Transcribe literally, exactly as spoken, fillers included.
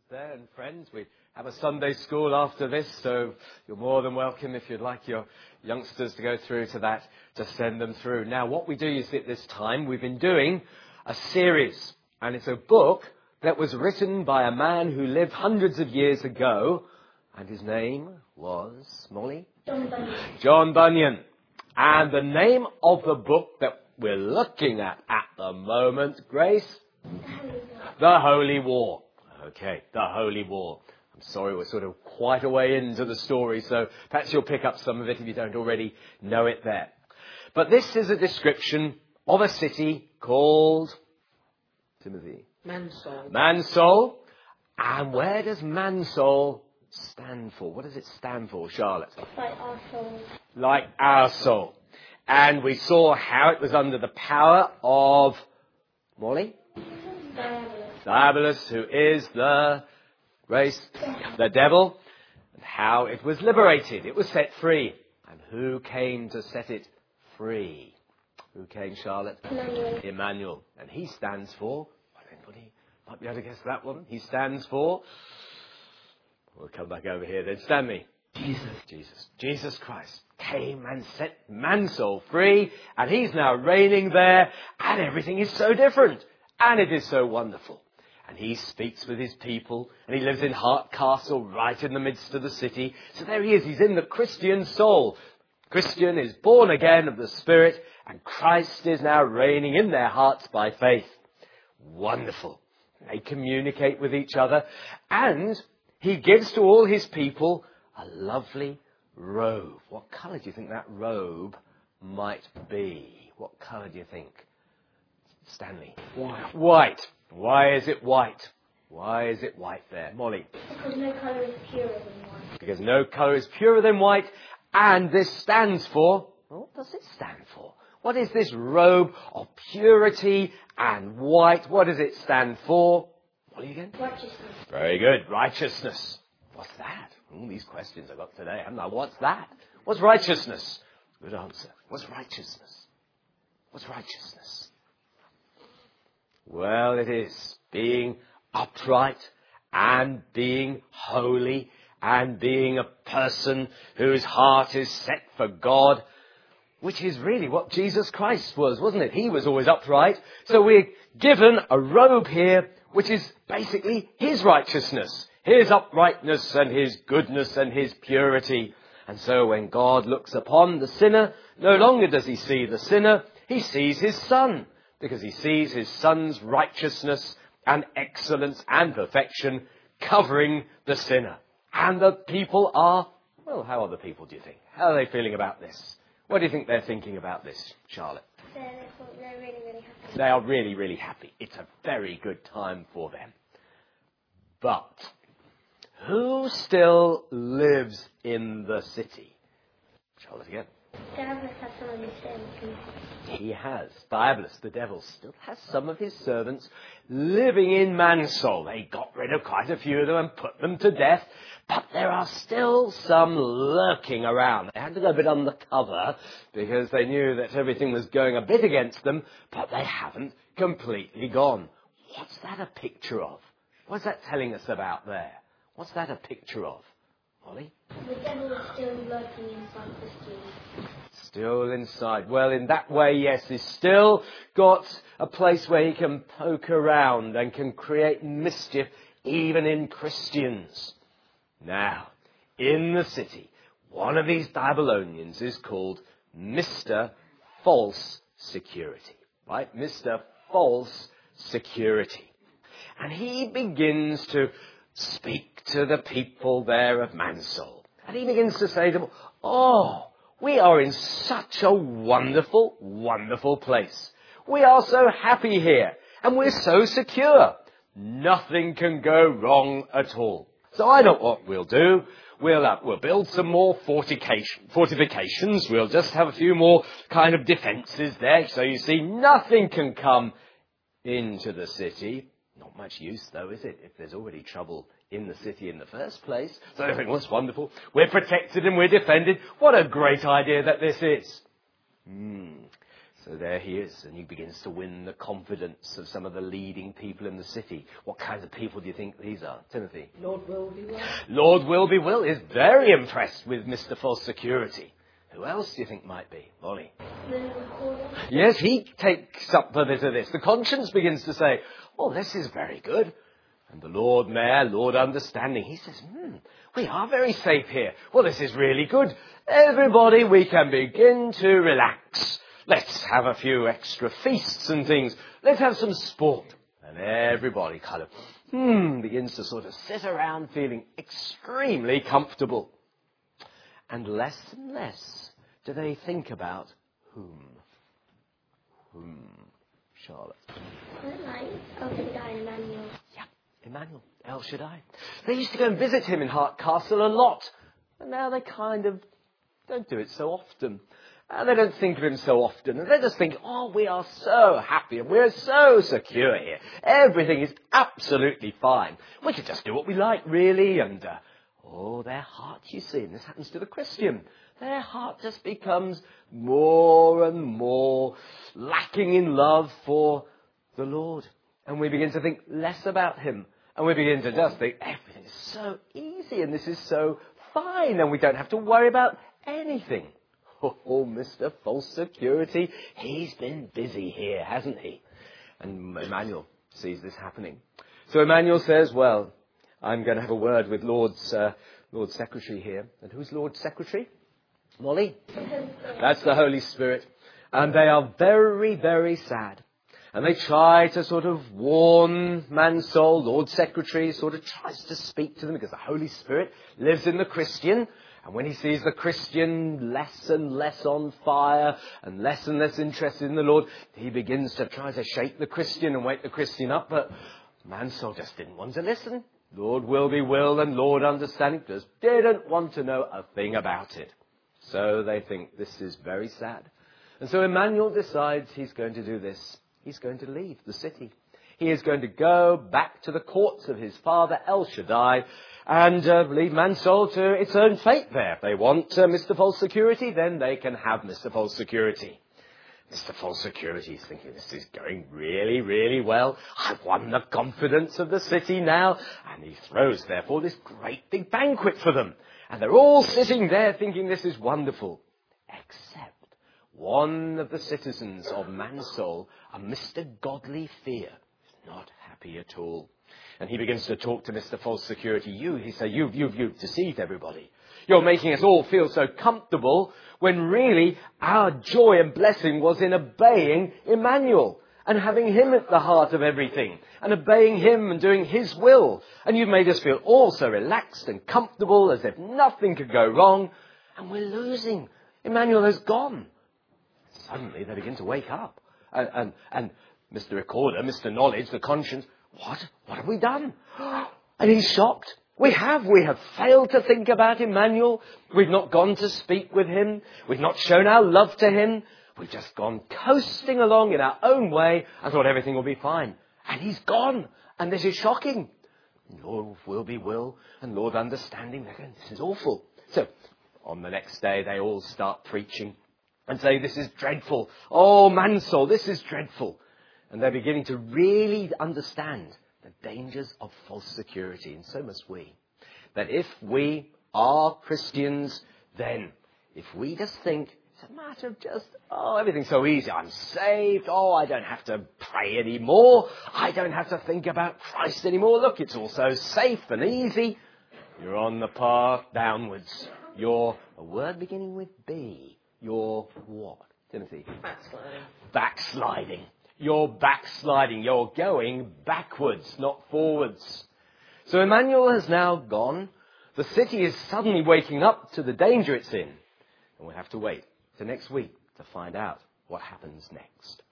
there and friends. We have a Sunday school after this, so you're more than welcome if you'd like your youngsters to go through to that, to send them through. Now, what we do is at this time, we've been doing a series, and it's a book that was written by a man who lived hundreds of years ago, and his name was, Molly? John Bunyan. John Bunyan. And the name of the book that we're looking at at the moment, Grace? The Holy War. Okay, the Holy War. I'm sorry, we're sort of quite a way into the story, so perhaps you'll pick up some of it if you don't already know it there. But this is a description of a city called, Timothy? Mansol. Mansol. And where does Mansol stand for? What does it stand for, Charlotte? Like our soul. Like our soul. And we saw how it was under the power of, Molly? Diabolus. Diabolus, who is the race, the devil, and how it was liberated. It was set free. And who came to set it free? Who came, Charlotte? Emmanuel. Emmanuel. And he stands for, well, anybody might be able to guess that one. He stands for, we'll come back over here then, Stanley. Jesus. Jesus. Jesus Christ came and set Mansol free, and he's now reigning there, and everything is so different, and it is so wonderful. And he speaks with his people, and he lives in Hart Castle, right in the midst of the city. So there he is, he's in the Christian soul. Christian is born again of the Spirit, and Christ is now reigning in their hearts by faith. Wonderful. They communicate with each other, and he gives to all his people a lovely robe. What colour do you think that robe might be? What colour do you think? Stanley? White. White. Why is it white? Why is it white there? Molly? Because no colour is purer than white. Because no colour is purer than white, and this stands for, well, what does it stand for? What is this robe of purity and white? What does it stand for? Molly again? Righteousness. Very good. Righteousness. What's that? All these questions I got today, haven't I? What's that? What's righteousness? Good answer. What's righteousness? What's righteousness? Well, it is being upright and being holy and being a person whose heart is set for God, which is really what Jesus Christ was, wasn't it? He was always upright. So we're given a robe here, which is basically his righteousness, his uprightness and his goodness and his purity. And so when God looks upon the sinner, no longer does he see the sinner, he sees his son, because he sees his son's righteousness and excellence and perfection covering the sinner. And the people are, well, how are the people, do you think? How are they feeling about this? What do you think they're thinking about this, Charlotte? They're, they're really, really happy. They are really, really happy. It's a very good time for them. But who still lives in the city? Charlotte again. Diabolus has some of his servants. He has. Diabolus, the devil, still has some of his servants living in Mansol. They got rid of quite a few of them and put them to death. But there are still some lurking around. They had to go a bit undercover because they knew that everything was going a bit against them, but they haven't completely gone. What's that a picture of? What's that telling us about there? What's that a picture of? Molly? The devil is still lurking inside Christians. Still inside. Well, in that way, yes, he's still got a place where he can poke around and can create mischief even in Christians. Now, in the city, one of these Babylonians is called Mister False Security. Right? Mister False Security. And he begins to speak to the people there of Mansol. And he begins to say to them, oh, we are in such a wonderful, wonderful place. We are so happy here, and we're so secure. Nothing can go wrong at all. So I know what we'll do. We'll, uh, we'll build some more fortification, fortifications. We'll just have a few more kind of defences there. So you see, nothing can come into the city. Not much use, though, is it, if there's already trouble in the city in the first place? So everything was wonderful. We're protected and we're defended. What a great idea that this is. Hmm. So there he is, and he begins to win the confidence of some of the leading people in the city. What kinds of people do you think these are, Timothy? Lord Wilby-Will. Lord Wilby-Will is very impressed with Mister False Security. Who else do you think might be? Molly? The recorder. Yes, he takes up a bit of this. The conscience begins to say, oh, this is very good. And the Lord Mayor, Lord Understanding, he says, hmm, we are very safe here. Well, this is really good. Everybody, we can begin to relax. Let's have a few extra feasts and things. Let's have some sport. And everybody kind of, hmm, begins to sort of sit around feeling extremely comfortable. And less and less do they think about whom? Whom? Charlotte. Good night. El Shaddai, Emmanuel. Yeah, Emmanuel, El Shaddai. They used to go and visit him in Hart Castle a lot. And now they kind of don't do it so often. And they don't think of him so often. And they just think, oh, we are so happy and we're so secure here. Everything is absolutely fine. We can just do what we like, really. And, uh, oh, their heart, you see, and this happens to the Christian, their heart just becomes more and more lacking in love for the Lord. And we begin to think less about him. And we begin to just think everything is so easy and this is so fine and we don't have to worry about anything. Oh, Mister False Security, he's been busy here, hasn't he? And Emmanuel sees this happening. So Emmanuel says, well, I'm going to have a word with Lord's, uh, Lord Secretary here. And who's Lord Secretary? Molly? That's the Holy Spirit. And they are very, very sad. And they try to sort of warn Mansell, Lord Secretary, sort of tries to speak to them because the Holy Spirit lives in the Christian. And when he sees the Christian less and less on fire and less and less interested in the Lord, he begins to try to shake the Christian and wake the Christian up. But Mansell just didn't want to listen. Lord Wilby-Will and Lord Understanding just didn't want to know a thing about it. So they think this is very sad. And so Emmanuel decides he's going to do this. He's going to leave the city. He is going to go back to the courts of his father, El Shaddai, and uh, leave Mansell to its own fate there. If they want uh, Mister False Security, then they can have Mister False Security. Mister False Security is thinking, this is going really, really well. I've won the confidence of the city now. And he throws, therefore, this great big banquet for them. And they're all sitting there thinking this is wonderful. Except one of the citizens of Mansell, a Mister Godly Fear, is not happy at all. And he begins to talk to Mister False Security. You, he said, you've, you've, you've deceived everybody. You're making us all feel so comfortable when really our joy and blessing was in obeying Emmanuel and having him at the heart of everything and obeying him and doing his will. And you've made us feel all so relaxed and comfortable as if nothing could go wrong. And we're losing. Emmanuel has gone. Suddenly they begin to wake up. And, and, and Mister Recorder, Mister Knowledge, the conscience, what? What have we done? And he's shocked. We have. We have failed to think about Emmanuel. We've not gone to speak with him. We've not shown our love to him. We've just gone coasting along in our own way and thought everything will be fine. And he's gone. And this is shocking. Lord Wilby-Will and Lord Understanding, they're going, this is awful. So on the next day, they all start preaching and say, this is dreadful. Oh, Mansell, this is dreadful. And they're beginning to really understand the dangers of false security, and so must we. That if we are Christians, then if we just think it's a matter of just, oh, everything's so easy. I'm saved. Oh, I don't have to pray anymore. I don't have to think about Christ anymore. Look, it's all so safe and easy. You're on the path downwards. You're a word beginning with B. You're what, Timothy? Backsliding. Backsliding. You're backsliding. You're going backwards, not forwards. So Emmanuel has now gone. The city is suddenly waking up to the danger it's in. And we'll have to wait till next week to find out what happens next.